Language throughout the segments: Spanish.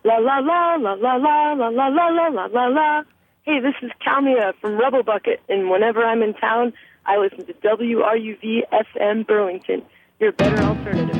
La la la la la la la la la la la la la. Hey, this is Kalmia from Rebel Bucket, and whenever I'm in town, I listen to WRUV FM Burlington, your better alternative.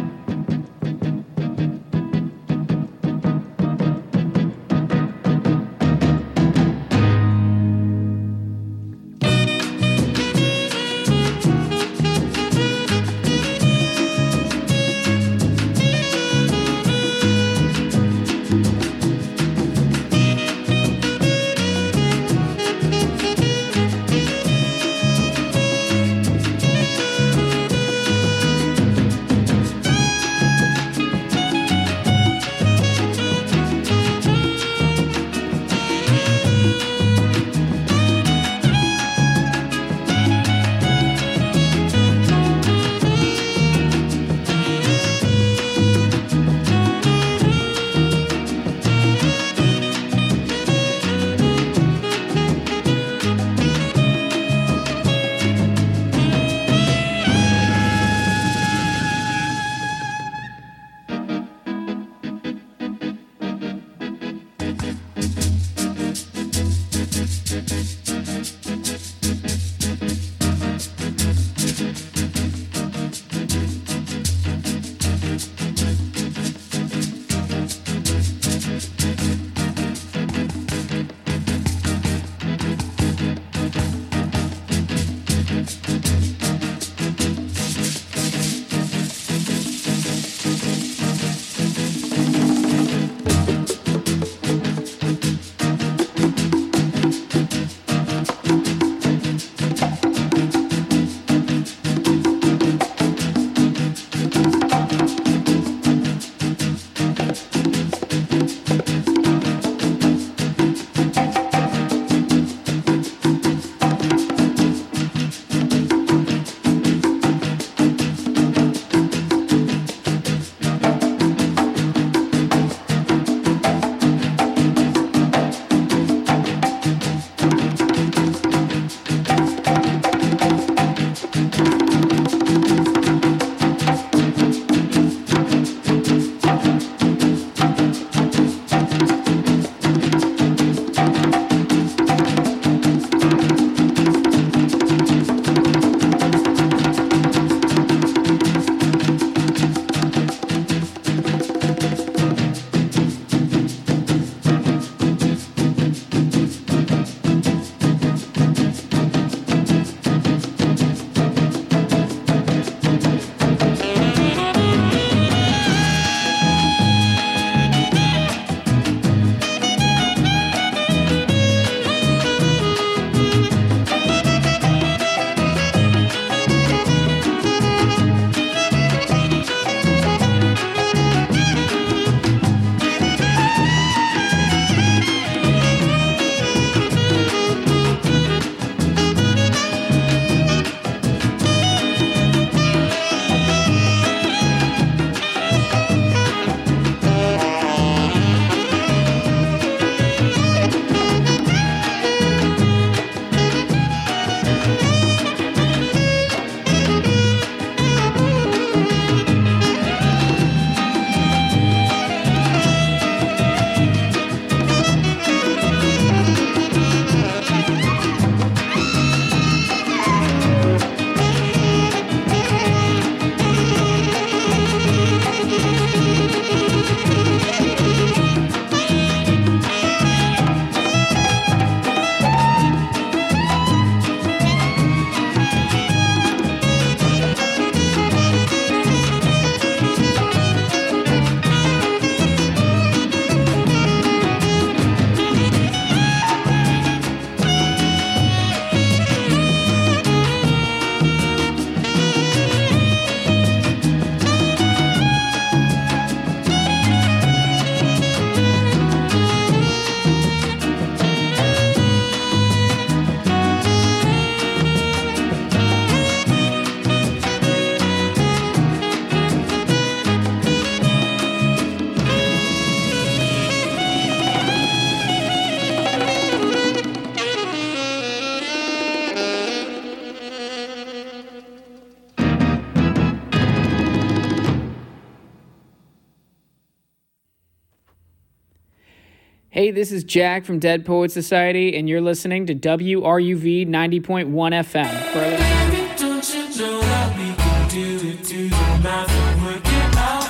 Hey, this is Jack from Dead Poets Society, and you're listening to WRUV 90.1 FM. Baby, don't you know that we can do it, do the math and work it out?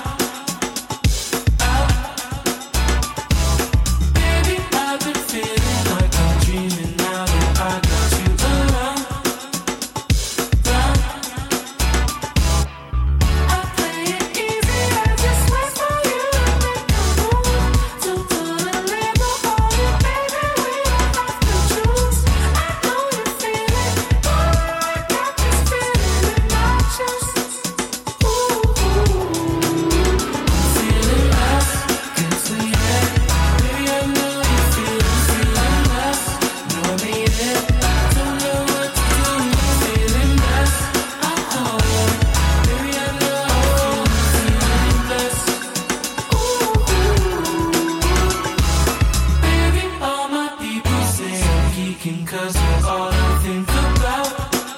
Baby, I've been feeling like I'm dreaming now that I got you around. I play it easy, I just wait for you to make a move. To put a label on it, baby, we don't have to choose. I know you feel it, boy, I got this feeling in my chest. Ooh, I'm feeling less, can't say it. Baby, I know you feeling less. Know I mean it, don't know what to do. You're feeling less, baby, I know you're feeling less. Baby, all my people say I'm geeking 'cause you're all I think about.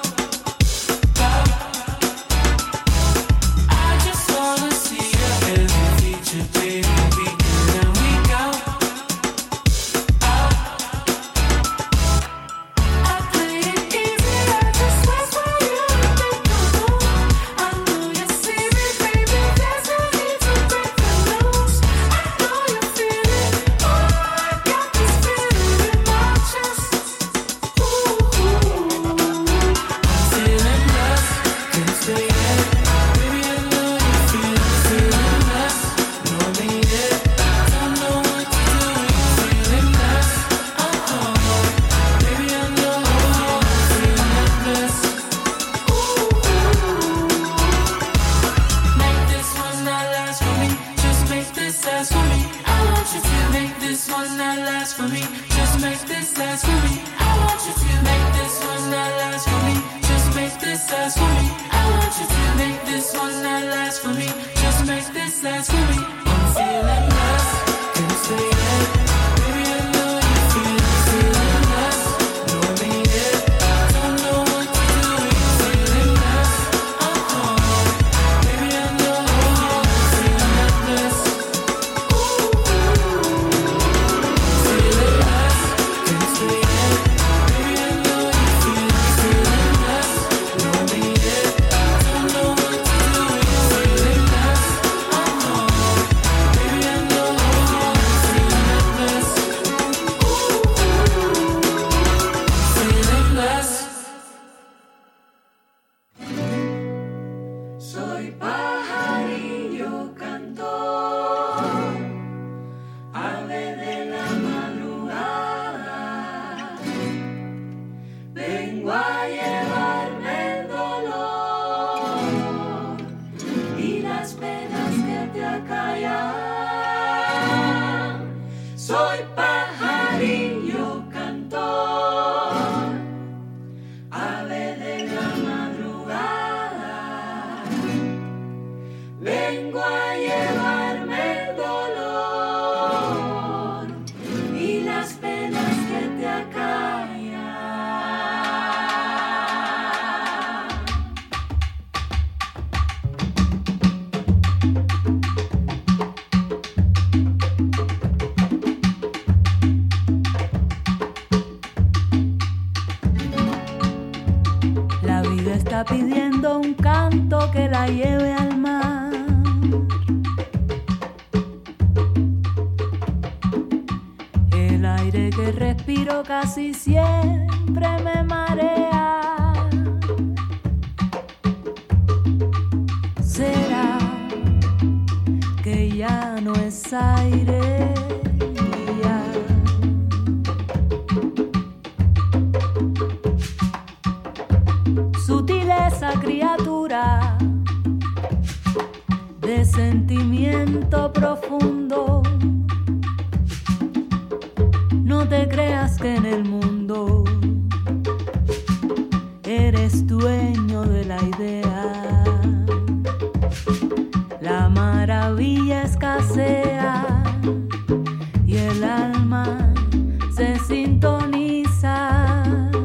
I just wanna see you every feature, baby, week in and week out. I play it easy, I just wait for you to make a move. I know you see me, baby, there's no need to break the news. I know you feel it, oh, I got this feeling in my chest. I'm feeling less, can't say it. Baby, I know you feeling less. Know I mean it, don't know what to do. You're feeling less, baby, I know you're feeling less. Make this one not last for me. Just make this last for me. I want you to make this one not last for me. Just make this last for me. I want you to make this one not last for me. Just make this last for me. I want you to make this one not last for me. Just make this last for me. I'm feeling less, can't say it. Baby, I know you feeling less. Know I mean it, don't know what to do. You're feeling less, baby, I know you're feeling less. Feeling less, can't say it. Baby, I know you feeling less. Know I mean it, don't know what to do. You're feeling less, baby, I know you're feeling less. Feeling less. Soy pajarillo cantor, ave de la madrugada. Vengo a llevarme el dolor y las penas que te acallan. Soy pajarillo cantor, ave de la madrugada. Vengo a llevarme el dolor y las penas que te acallan. La vida está pidiendo un canto que la lleve al mar. El aire que respiro casi siempre me marea. ¿Será que ya no es aire? Ya. Sutileza, criatura de sentimiento profundo. No te creas que en el mundo eres dueño de la idea. La maravilla escasea y el alma se sintoniza.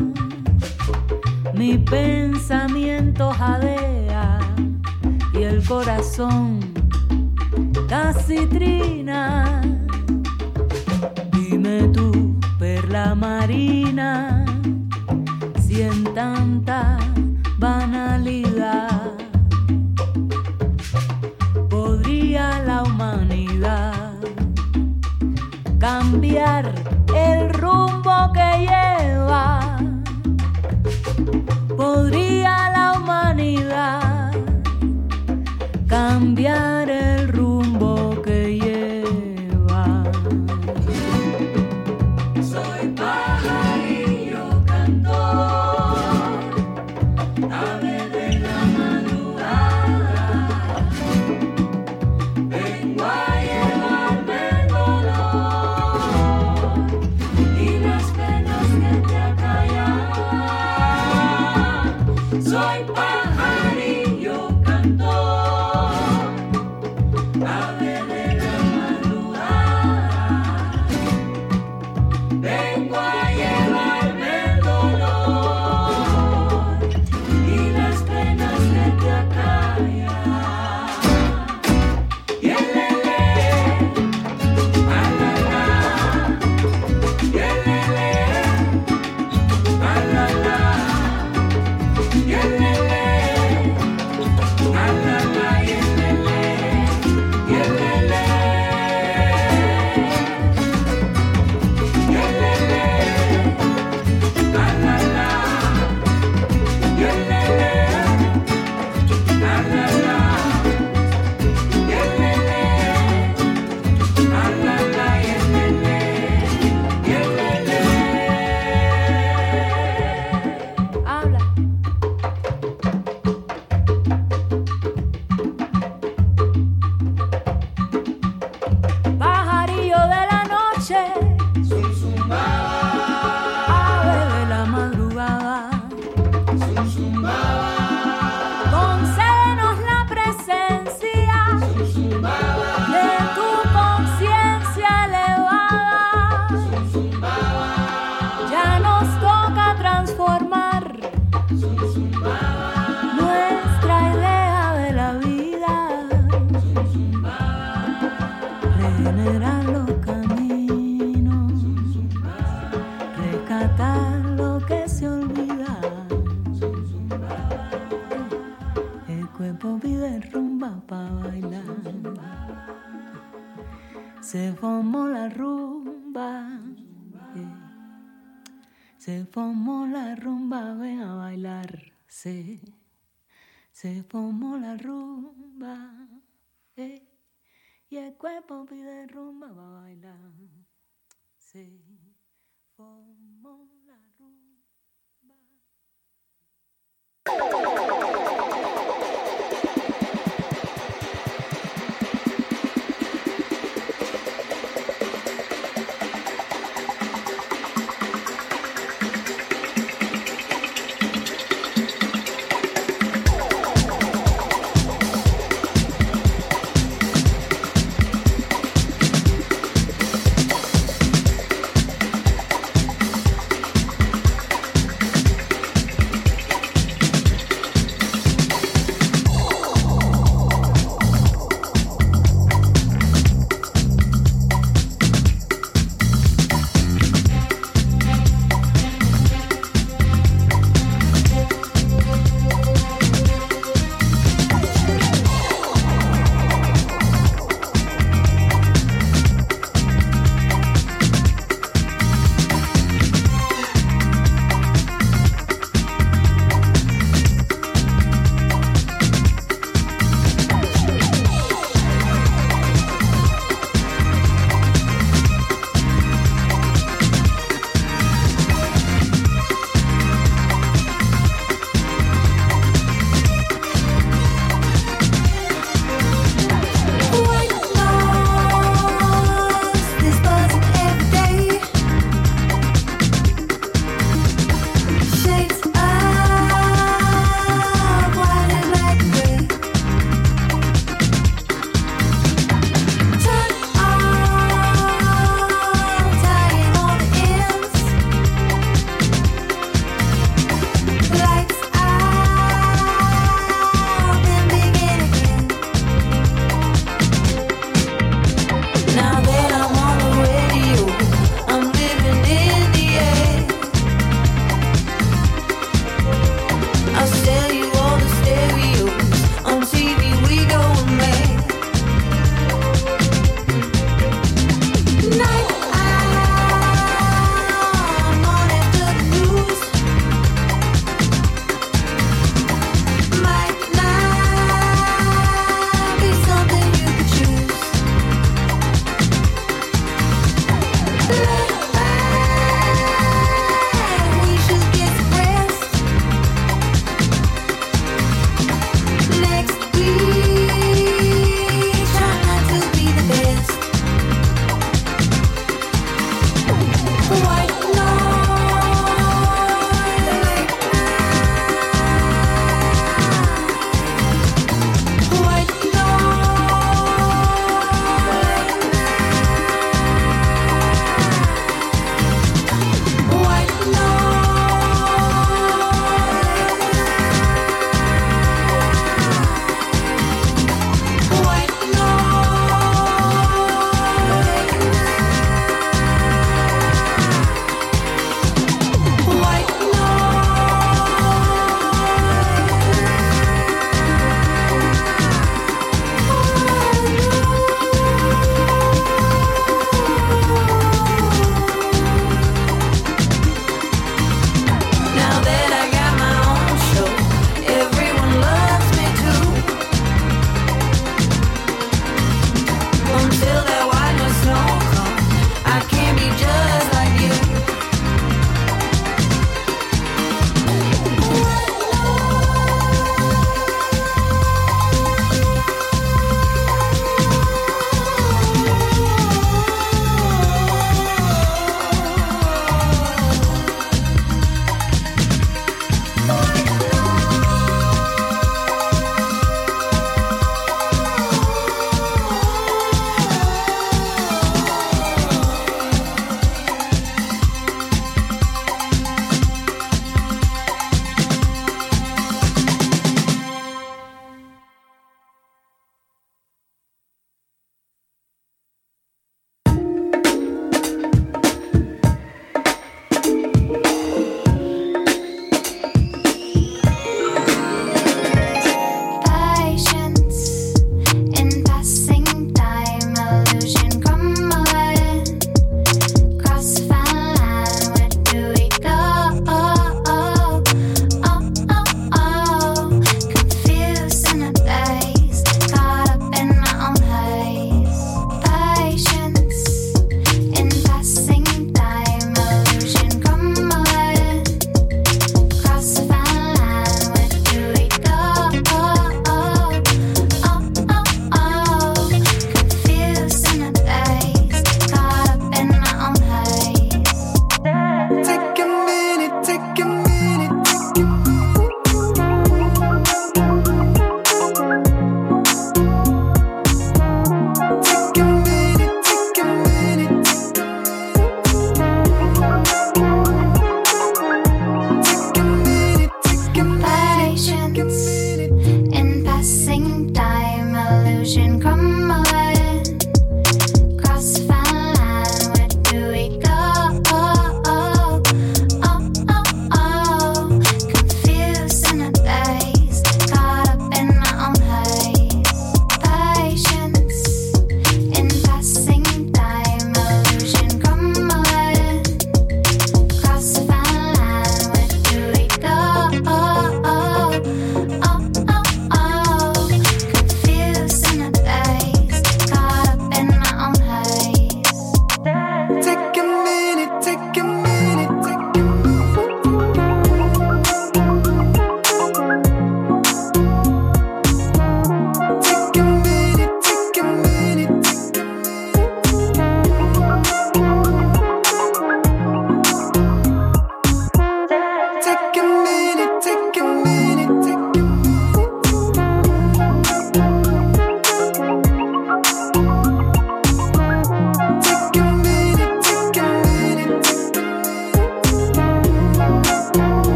Mi pensamiento jadea y el corazón casi trina. marina, si en tanta banalidad podría la humanidad cambiar el rumbo que lleva? ¿Podría la humanidad cambiar el rumbo que lleva? Soy pajarillo cantor, ave de la madrugada, vengo a llevarme el dolor y las penas que te acallan. Soy pajarillo cantor, ave de la madrugada, vengo a llevarme el dolor y las penas que te acallan. Yelele, alala, yelele, alala, yelele, alala, yelele, yelele, yelele, alala, yelele, alala, yelele, alala, yelele, yelele. Habla. Pajarillo de la noche, ave de la madrugada, concédenos la presencia de tu conciencia elevada. Ya nos toca transformar nuestra idea de la vida, regenerar los caminos, rescatar lo que se olvida. El cuerpo pide rumba pa' bailar. Se formó la rumba, se formó la rumba, ven a bailar. Se formó la rumba, y el cuerpo pide rumba pa' bailar. Se formó la rumba.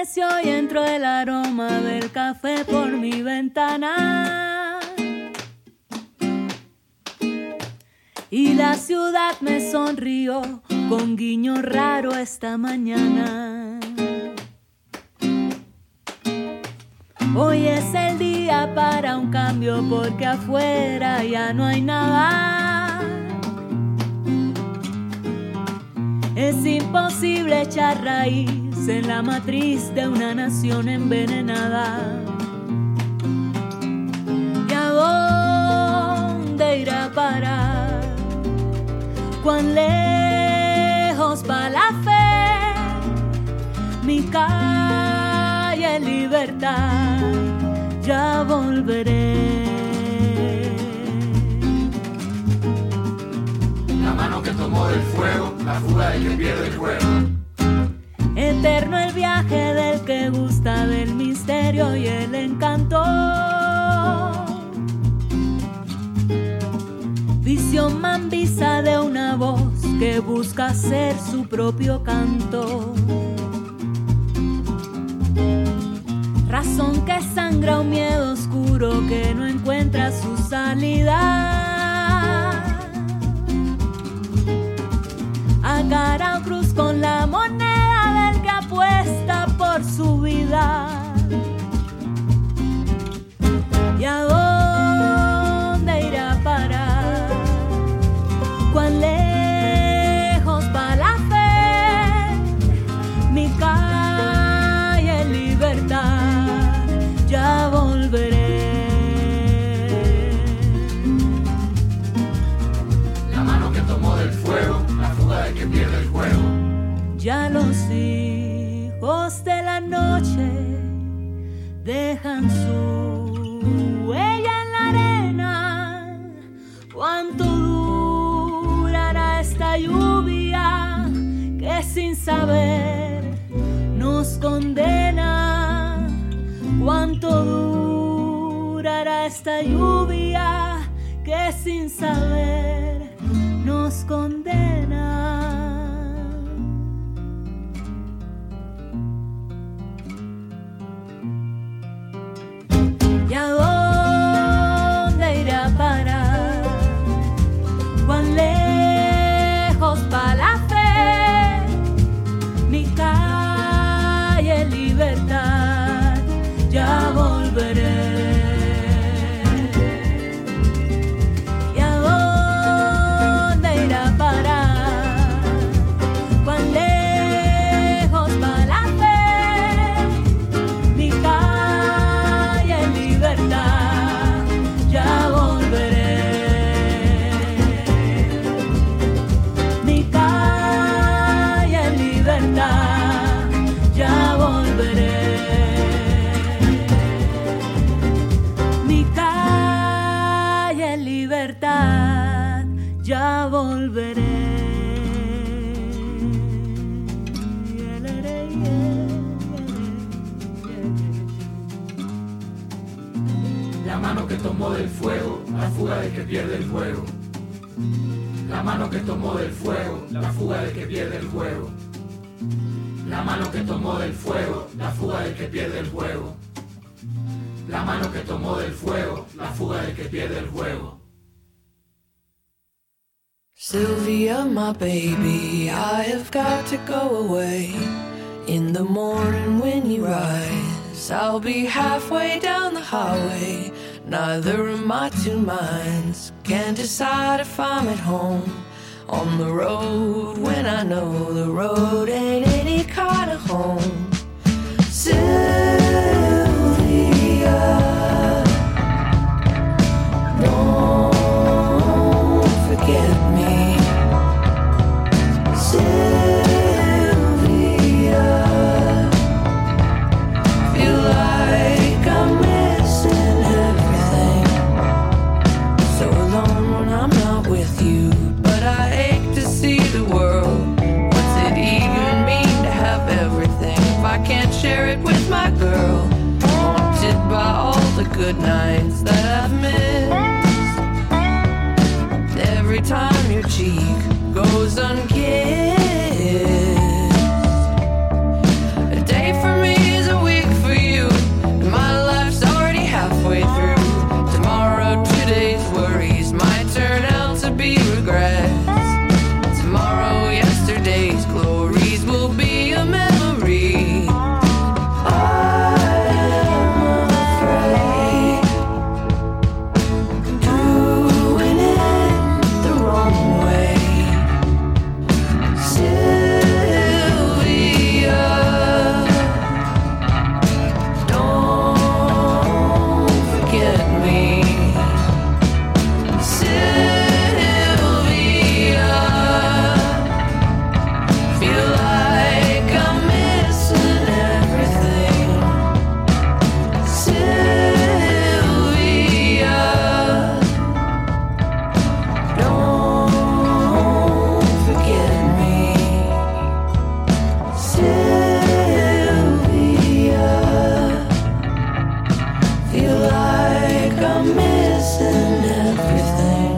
amaneció y entró el aroma del café por mi ventana. Y la ciudad me sonrió con guiño raro esta mañana. Hoy es el día para un cambio porque afuera ya no hay nada. Es imposible echar raíz en la matriz de una nación envenenada. ¿Y a dónde irá a parar? ¿Cuán lejos va la fe? Mi calle libertad, ya volveré. La mano que tomó del fuego, la fuga del que pierde el juego. Eterno el viaje del que gusta del misterio y el encanto. Visión mambisa de una voz que busca hacer su propio canto. Razón que sangra un miedo oscuro que no encuentra su salida. A cara o cruz con la moneda del que apuesta por su vida. ¿Y a dónde irá a parar? ¿Cuán lejos va la fe? Mi calle libertad, ya volveré. La mano que tomó del fuego, la fuga del que pierde el juego. Ya los hijos de la noche dejan su huella en la arena. ¿Cuánto durará esta lluvia que sin saber nos condena? ¿Cuánto durará esta lluvia que sin saber nos condena? ¿Y a dónde irá a parar? ¿Cuán lejos va la fe? Mi calle libertad, ya volveré. ¿Y a dónde irá a parar? ¿Cuán lejos va la fe? Mi calle libertad, ya volveré. Mi calle libertad, ya volveré. Mi calle libertad, ya volveré. La mano que tomó del fuego, la fuga del que pierde el juego. La mano que tomó del fuego, la fuga del que pierde el juego. La mano que tomó del fuego, la fuga del que pierde el juego. La mano que tomó del fuego, la fuga del que pierde el juego. Sylvia, my baby, I have got to go away. In the morning when you rise, I'll be halfway down the highway. Neither of my two minds can decide if I'm at home on the road when I know the road ain't any kind of home. Sylvia, don't forget me. Sylvia, feel like I'm missing everything. So alone when I'm not with you, but I ache to see the world. What's it even mean to have everything if I can't share it with my girl? Haunted by all the good nights that I've missed. Every time your cheek goes unkissed. A day for me is feel like I'm missing everything.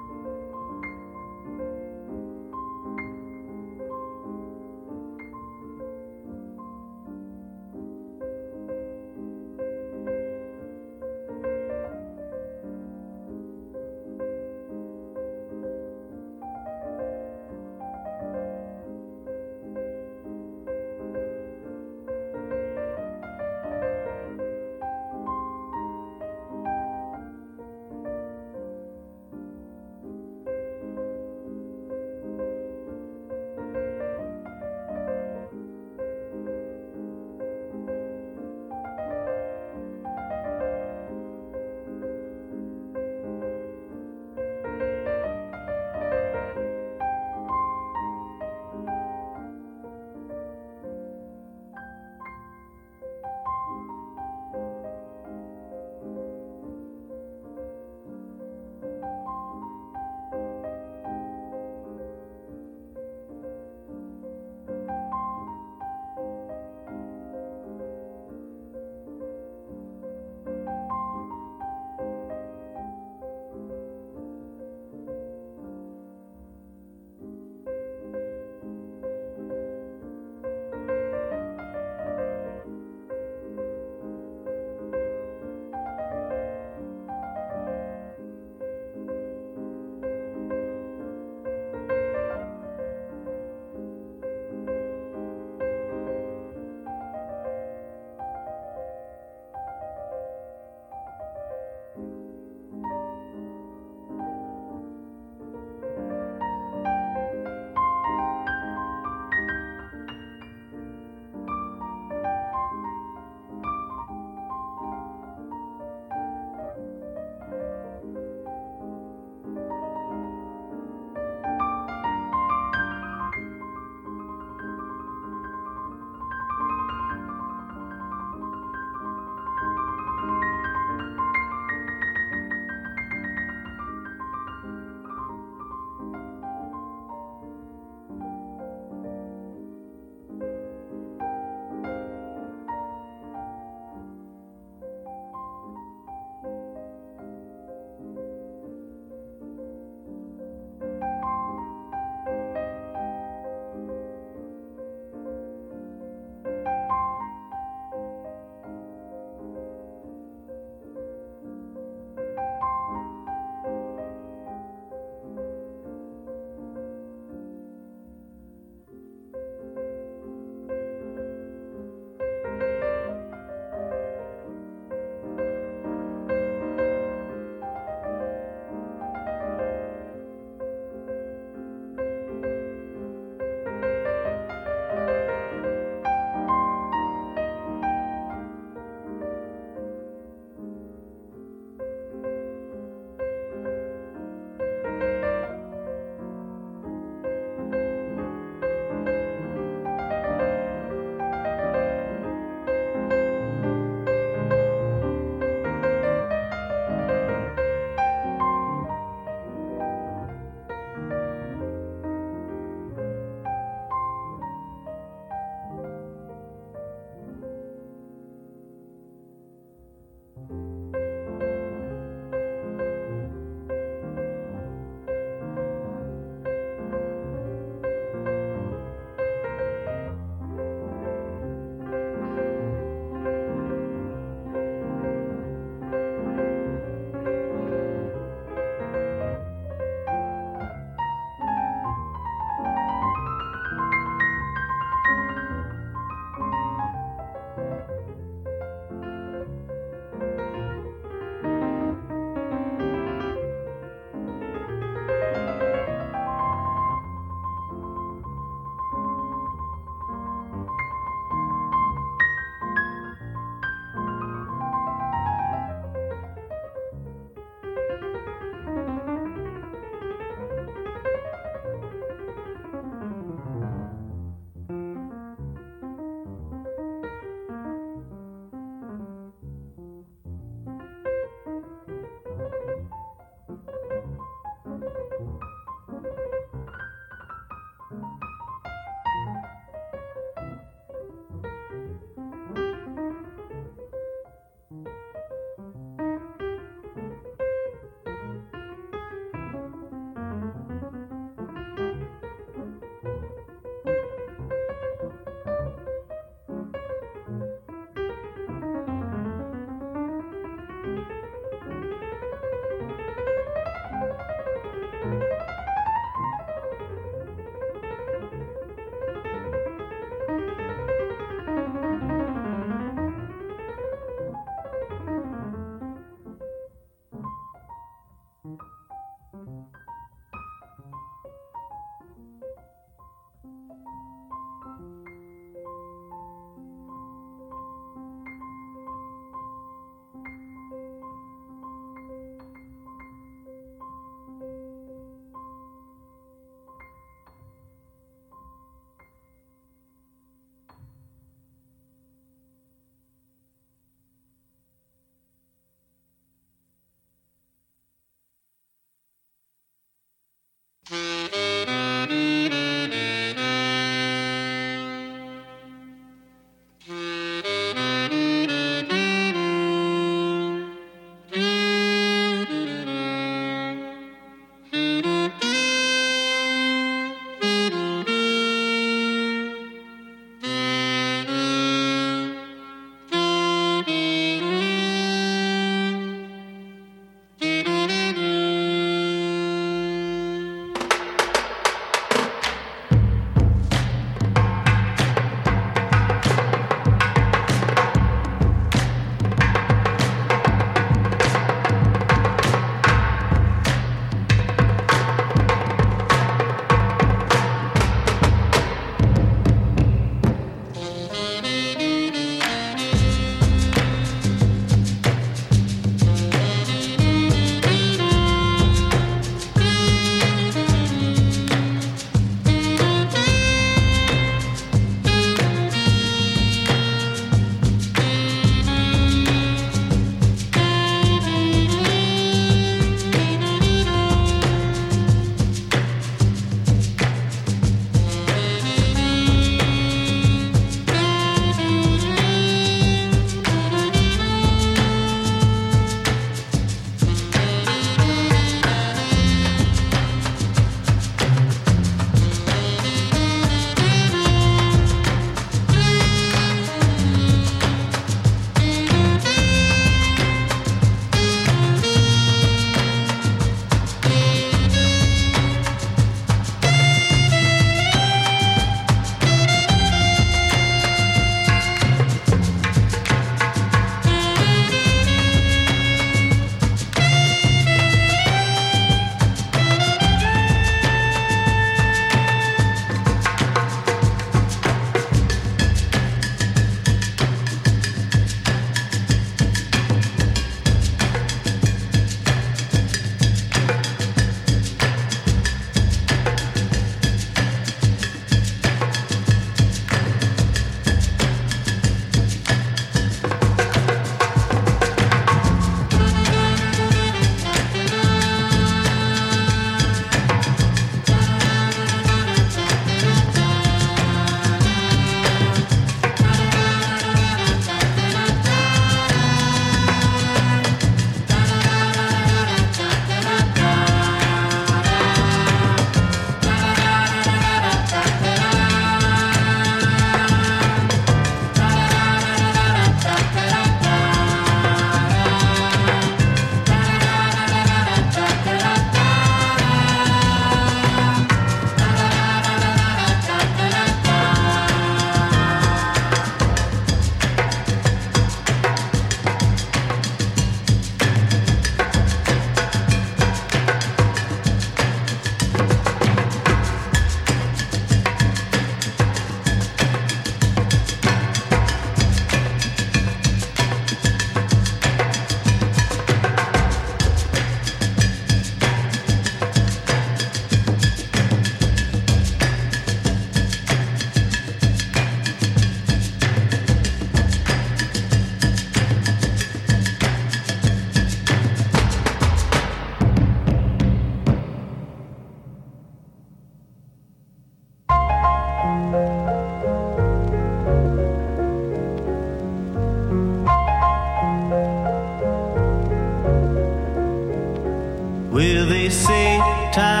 time.